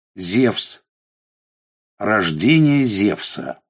Зевс. Рождение Зевса.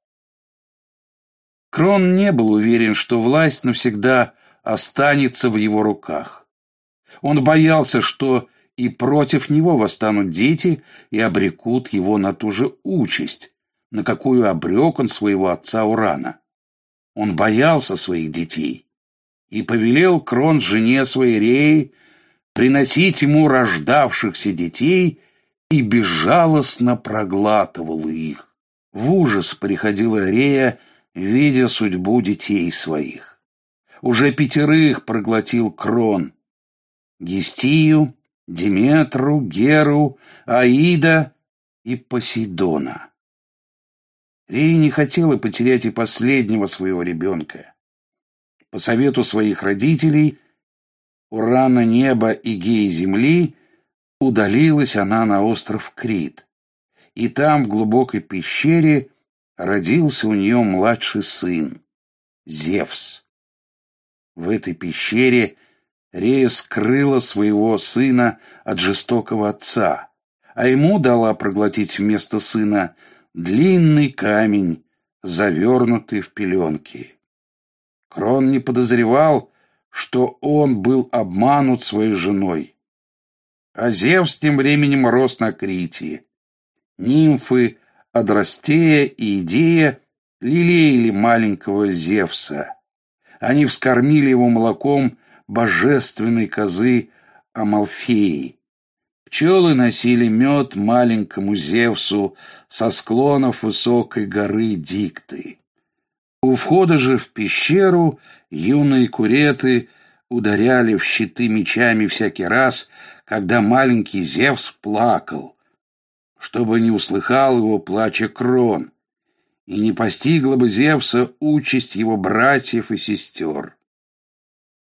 Крон не был уверен, что власть навсегда останется в его руках. Он боялся, что и против него восстанут дети и обрекут его на ту же участь, на какую обрек он своего отца Урана. Он боялся своих детей и повелел Крон жене своей Рее приносить ему рождавшихся детей и безжалостно проглатывал их. В ужас приходила Рея, видя судьбу детей своих. Уже 5 проглотил Крон: Гестию, Диметру, Геру, Аида и Посейдона. Рея не хотела потерять и последнего своего ребенка. По совету своих родителей, Урана неба и Геи земли, удалилась она на остров Крит, и там, в глубокой пещере, родился у нее младший сын, Зевс. В этой пещере Рея скрыла своего сына от жестокого отца, а ему дала проглотить вместо сына длинный камень, завернутый в пеленки. Крон не подозревал, что он был обманут своей женой. А Зевс тем временем рос на Крите. Нимфы Адрастея и Идея лелеяли маленького Зевса. Они вскормили его молоком божественной козы Амалфеи. Пчелы носили мед маленькому Зевсу со склонов высокой горы Дикты. У входа же в пещеру юные куреты ударяли в щиты мечами всякий раз, когда маленький Зевс плакал, чтобы не услыхал его плача Крон, и не постигла бы Зевса участь его братьев и сестер.